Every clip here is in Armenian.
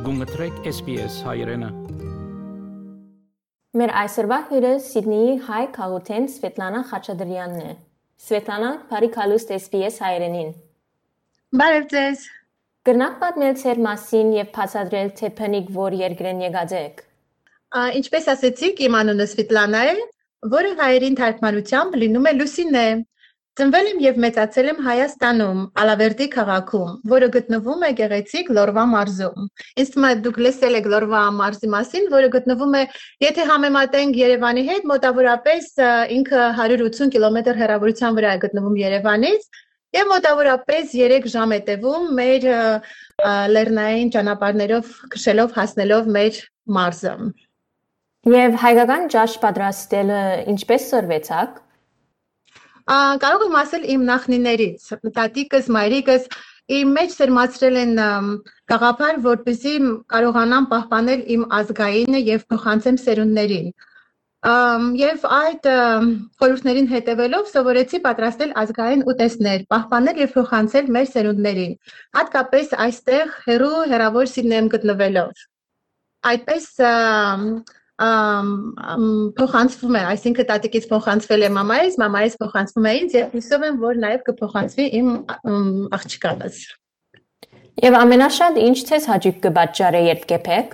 Գունգտրեք SPS հայրենը։ Մեր այսօրվա հյուրը Սիդնեի հայ քաղաքեն Սվետլանա Խաչատրյանն է։ Սվետլանա, բարի քալուստ SPS հայրենին։ Բարև ձեզ։ Կրնակ պատմել ձեր մասին եւ բացատրել թե բնիկ որ երկրեն եկած եք։ Ինչպես ասեցիք, իմ անունը Սվետլանա է, որը հայերեն թարգմանությամբ լինում է Լուսինե։ Ծնվել եմ եւ մեծացել եմ Հայաստանում, Ալավերդի քաղաքում, որը գտնվում է գեղեցիկ Լորվա մարզում։ Ինձ թվում է դուք լսել եք Լորվա մարզի մասին, որը գտնվում է, եթե համեմատենք Երևանի հետ, մոտավորապես ինքը 180 կիլոմետր հեռավորության վրա է գտնվում Երևանից, եւ մոտավորապես 3 ժամ է տևում մեր լեռնային ճանապարհներով քշելով հասնելով մեր մարզը։ Եվ հայկական ճաշ պատրաստելը ինչպես սրվեցաք։ Կարող եմ ասել իմ նախնիներից, տատիկս, մայրիկս իմ մեջ սերմացրել են գաղափար, որպեսզի կարողանամ պահպանել իմ ազգայինը եւ փոխանցեմ սերունդներին։ Եվ այդ խորհուրդներին հետևելով սովորեցի պատրաստել ազգային ուտեստներ, պահպանել եւ փոխանցել մեր սերունդներին, հատկապես այստեղ հեռավոր Սիդնեյում գտնվելով։ Այդպես փոխանցվում է, այսինքն տատիկից փոխանցվել է մամայից փոխանցվում է ինձ եւ հուսով եմ, որ նաեւ կփոխանցվի իմ աղջկանս։ Եվ ամենաշատ ինչ ցես հաճույք կպատճառե երբ կեփեք։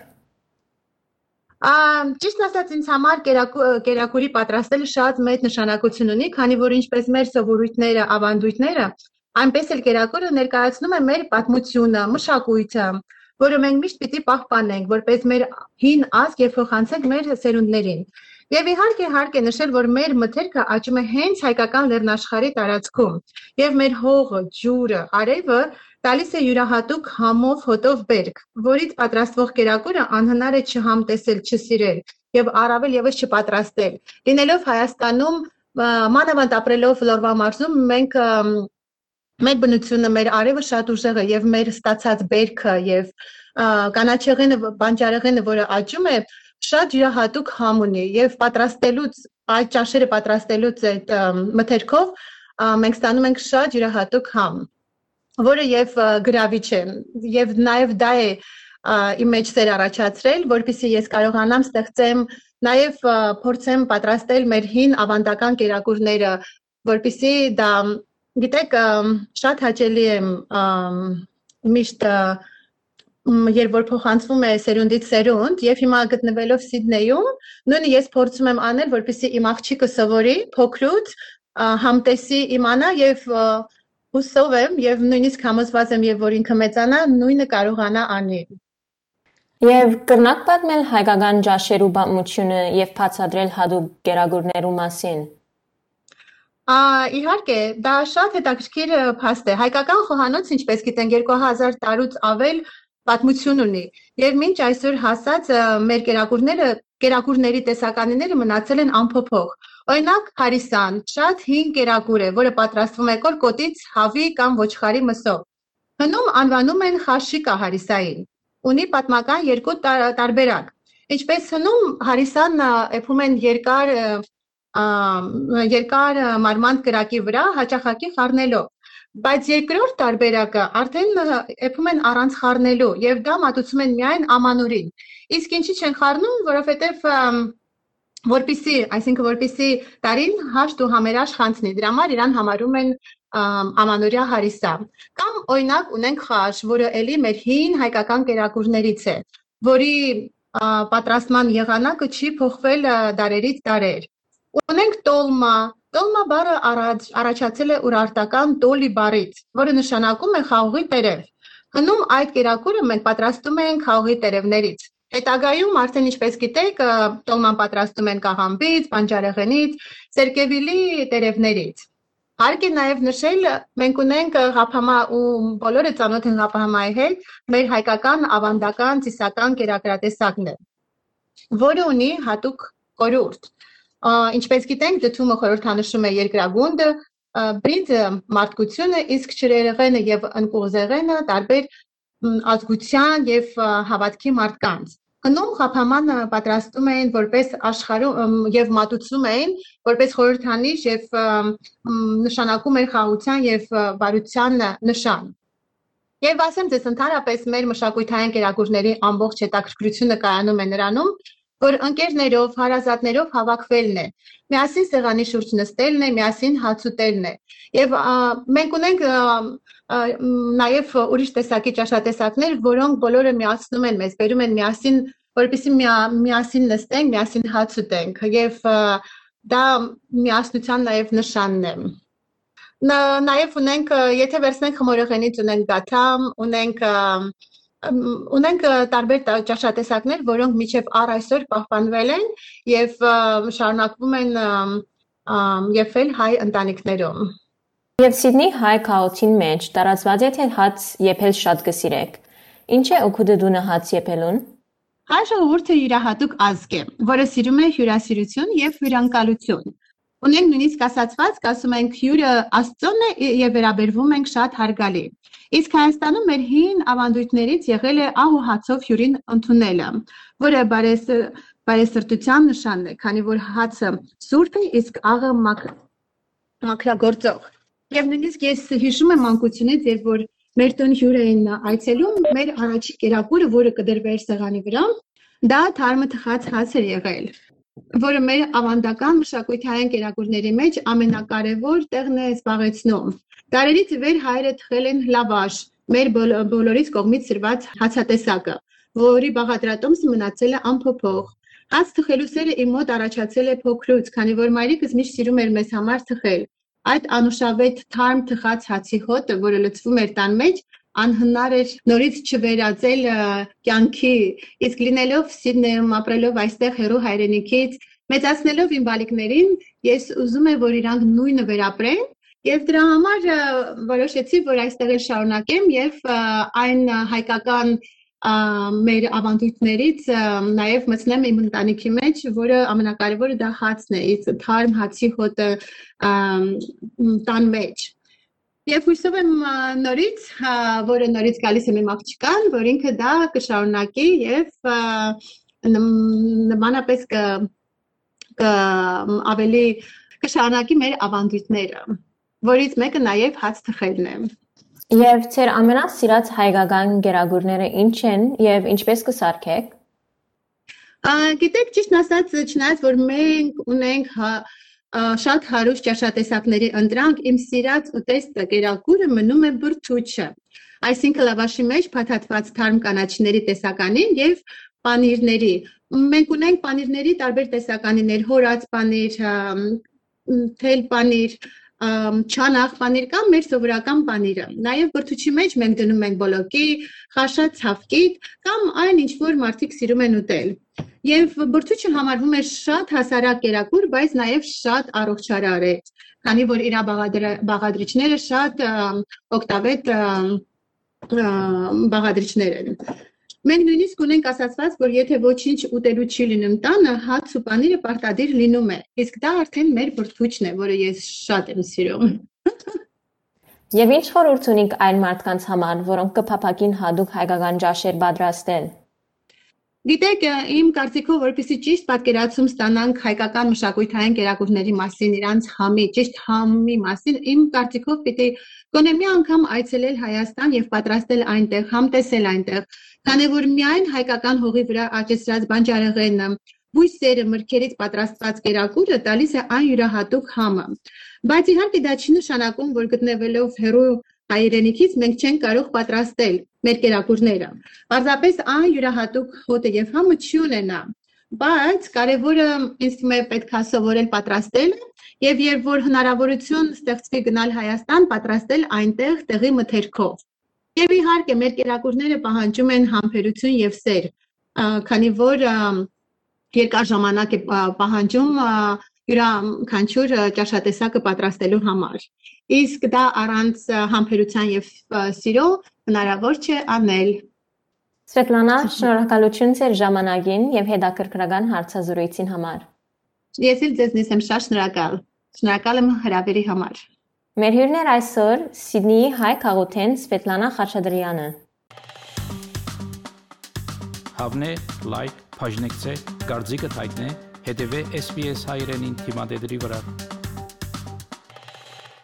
Ճիշտ ասած ինձ համար կերակուրի պատրաստելը շատ մեծ նշանակություն ունի, քանի որ ինչպես մեր սովորույթները, ավանդույթները, այնպես էլ կերակուրը ներկայացնում է մեր պատմությունը, մշակույթը, որը մենք միշտ պիտի պահպանենք, որպես մեր հին ազգ եւ փոխանցենք մեր սերունդներին։ Եվ իհարկե հարկ է նշել, որ մեր մթերքը աճում է հենց հայկական լեռնաշխարհի տարածքում, եւ մեր հողը, ջուրը, արևը տալիս է յուրահատուկ համով հոտով բերք, որից պատրաստվող կերակուրը անհնար է չհամտեսել, չսիրել եւ առավել եւս չպատրաստել։ Լինելով Հայաստանում, մանավանդ ապրելով Լորվա մարզում, մենք մեր բնությունը, մեր արևը շատ ուժեղ է եւ մեր ստացած բերքը եւ կանաչեղենը, բանջարեղենը, որը աճում է, շատ յուրահատուկ համ ունի եւ պատրաստելուց այդ ճաշերը պատրաստելուց այդ մթերքով մենք ստանում ենք շատ յուրահատուկ համ, որը եւ գրավիչ է եւ նաեւ դա է իմ մեջ սեր առաջացրել, որպեսզի ես կարողանամ ստեղծեմ նաեւ փորձեմ պատրաստել մեր հին ավանդական կերակուրները, որպեսզի դա գիտեք, շատ հաճելի է միշտ երբ որ փոխանցվում է սերունդից սերունդ եւ հիմա գտնվելով Սիդնեյում, նույնը ես փորձում եմ անել, որպեսզի իմ աղջիկը սովորի փոքրուց համտեսի իմանա եւ հուսով եմ եւ նույնիսկ համոզված եմ եւ որ ինքը մեծանա, նույնը կարողանա անի։ Եվ կրնակ պատմել հայկական ճաշերու պատմությունը եւ բացատրել հատուկ կերակուրներու մասին։ Իհարկե, դա շատ հետաքրքիր փաստ է։ Հայկական խոհանոց, ինչպես գիտենք, 2000 տարուց ավել պատմություն ունի։ Եվ մինչ այսօր հասած մեր կերակուրների տեսականիները մնացել են անփոփոխ։ Օրինակ, հարիսան, շատ հին կերակուր է, որը պատրաստվում է կորկոտից, հավի կամ ոչխարի մսով։ Հնում անվանում են խաշիկա հարիսային։ Ունի պատմական երկու տարբերակ։ Ինչպես հնում հարիսան էփում են երկար մարմանդ կրակի վրա հաճախակի խառնելով, բայց երկրորդ տարբերակը արդեն էփում են առանց խառնելու եւ դա մատուցում են միայն ամանորին։ Իսկ ինչի չեն խառնում, որովհետեւ որպեսզի տարին հաշտ ու համերաշխ անցնի, դրա համար իրան համարում են ամանորյա հարիսա։ Կամ օրինակ ունենք խաշ, որը էլի մեր հին հայկական կերակուրներից է, որի պատրաստման եղանակը չի փոխվել դարերից դարեր։ Ունենք տոլմա բառը առաջացել է ուրարտական տոլի բառից, որը նշանակում է խաղողի տերև։ Հնում այդ կերակուրը մենք պատրաստում ենք խաղողի տերևներից։ Հետագայում արդեն ինչպես գիտեք, տոլման պատրաստում են կաղամբից, բանջարեղենից, սերկևիլի տերևներից։ Հարկ է նաև նշել, մենք ունենք ղափամա ու բոլորը ծանոթ են ղափամայի հետ, մեր հայկական ավանդական ծիսական կերակրատեսակն է, որը ունի հատուկ խորհուրդ։ Ինչպես գիտենք, դդումը խորհրդանշում է երկրագունդը, բրինձը մարդկությունը, իսկ ջրերեղենը եւ ընկուղզեղենը տարբեր ազգության եւ հավատքի մարդկանց։ Հնում ղափամանը պատրաստում էին որպես աշխարհում եւ մատուցում էին որպես խորհրդանիշ եւ նշանակում էր խաղաղության եւ բարության նշան։ Եվ ասեմ ձեզ, ընդհանրապես մեր մշակութային կերակուրների ամբողջ հետաքրքրությունը կայանում է նրանում, որ ընկերներով, հարազատներով հավաքվելն է, միասին սեղանի շուրջ նստելն է, միասին հաց ուտելն է։ Եվ մենք ունենք նաև ուրիշ տեսակի ճաշատեսակներ, որոնք բոլորը միացնում են մեզ, բերում են միասին, որպեսզի միասին նստենք, միասին հաց ուտենք, եւ դա միասնության նաև նշանն է։ Նաև ունենք, եթե վերցնենք խմորեղենից ունենք գաթամ, ունենք տարբեր ճաշատեսակներ, որոնք մինչև առ այսօր պահպանվել են եւ շարունակվում են եփել հայ ընտանիքներում։ Եվ Սիդնի հայ քաղաքին մեջ տարածված է թե հաց եփել շատ կսիրեք։ Ինչ է օգուտը դունը հաց եփելուն։ Հայ ժողովուրդը յուրահատուկ ազգ է, որը սիրում է հյուրասիրություն եւ հյուրընկալություն։ Ունենք նույնիսկ ասացված, ասում ենք հյուրը Աստծոն է եւ վերաբերվում ենք շատ հարգալի։ Իսկ Հայաստանում մեր հին ավանդույթներից եղել է ահ ու հացով հյուրին ընդունելը, որը բարեսրտության նշանն է, քանի որ հացը սուրբ է, իսկ աղը մաքրագործող։ Եվ նույնիսկ ես հիշում եմ մանկությունից, երբ որ մեր տուն հյուր էին այցելում, մեր առաջի կերակուրը, որը կդրվեր սեղանի վրա, դա թարմը թխած հաց էր եղել, որը մեր ավանդական մշակութային կերակուրների մեջ ամենակարևոր տեղն է զբաղեցնում։ Դարերից ի վեր հայերը թխել են լավաշ, մեր բոլորիս կողմից սրված հացատեսակը, որի բաղադրատոմսը մնացել է անփոփոխ։ Հաց թխելու սերը իմ մոտ առաջացել է փոքրուց, քանի որ մայրիկս միշտ սիրում էր մեզ համար թխել։ Այդ անուշավետ թարմ թխած հացի հոտը, որը լցվում էր տան մեջ, անհնար էր նորից չվերածել կյանքի, իսկ լինելով Սիդնեյում, ապրելով այստեղ հեռու հայրենիքից, մեծացնելով իմ բալիկներին, ես ուզում եմ, որ իրանք նույնը վերապրեն, եւ դրա համար որոշեցի, որ այստեղ էլ շարունակեմ եւ այն հայկական մեր ավանդույթներից նաև մտցնեմ իմ ընտանիքի մեջ, որը ամենակարևորը դա հացն է, իսկ թարմ հացի հոտը տան մեջ։ Եվ հույսով եմ նորից, որը նորից գալիս եմ իմ աղջկան, որ ինքը դա կշարունակի եւ նմանապես ավելի կշարունակի մեր ավանդույթները, որից մեկը նաև հաց թխելն է։ Եվ ձեր ամենասիրած հայկական գերագուրները ինչ են եւ ինչպես կսարքեք։ Գիտեք, ճիշտն ասած, չնայած որ մենք ունենք շատ հարուստ ճաշատեսակների ընտրանք, իմ սիրած ուտեստը գերագուրը մնում է բրդուճը, այսինքն լավաշի մեջ փաթաթված թարմ կանաչիների տեսականին եւ պանիրների։ Մենք ունենք պանիրների տարբեր տեսականիներ, հորած պանիր, թել պանիր, չանախ պանիր կամ մեր սովորական պանիրը։ Նաև բրդուճի մեջ մենք դնում ենք բոլոկի, խաշած ցավկիտ կամ այն ինչ որ մարդիկ սիրում են ուտել։ Եվ բրդուճը համարվում է շատ հասարակ կերակուր, բայց նաև շատ առողջարար է, քանի որ իր բաղադրիչները շատ օգտավետ բաղադրիչներ են։ Մենք նույնիսկ ունենք ասացված, որ եթե ոչինչ ուտելու չի լինում տանը, հաց ու պանիրը պարտադիր լինում է, իսկ դա արդեն մեր բրդուճն է, որը ես շատ եմ սիրում։ Եվ ինչ խորհուրդ ունիք այն մարդկանց համար, որոնք կփափակին հատուկ հայկական ջաշեր պատրաստել։ Գիտեք, իմ կարծիքով, որպեսզի ճիշտ պատկերացում ստանանք հայկական մշակութային կերակուրների մասին, իրանց համի, ճիշտ համի մասին, իմ կարծիքով պիտի գոնե մի անգամ այցելել Հայաստան եւ պատրաստել այնտեղ, համտեսել այնտեղ, քանի որ միայն հայկական հողի վրա աճեցրած բանջարեղենը, բույսերը, մրգերից պատրաստված կերակուրը տալիս է այն յուրահատուկ համը։ Բայց իհարկե դա չի նշանակում, որ գտնվելով հեռու հայրենիքից մենք չենք կարող պատրաստել մեր կերակուրները։ Պարզապես այն յուրահատուկ հոտը եւ համը չի ունենա, բայց կարևորը ինձ թվում է պետք է սովորել պատրաստելը եւ երբ որ հնարավորություն ստեղծվի գնալ Հայաստան, պատրաստել այնտեղ տեղի մթերքով։ Եվ իհարկե մեր կերակուրները պահանջում են համբերություն եւ սեր, քանի որ երկար ժամանակ է պահանջում յուրաքանչյուր ճաշատեսակը պատրաստելու համար։ Իսկ դա առանց համբերության եւ սիրո հնարավոր չէ անել։ Սվետլանա, շնորհակալություն ձեր ժամանակին եւ հետաքրքրական հարցազրույցին համար։ Ես էլ ձեզնից եմ շատ շնորհակալ։ Շնորհակալ եմ հրավերի համար։ Մեր հյուրն էր այսօր Սիդնեի հայ քաղաքեն Սվետլանա Խաչատրյանը։ Հավնե, լայք, բաժնեկցե, դարձիկը թայտնե, հետևե SBS հայրենին թիմադեդի վրա։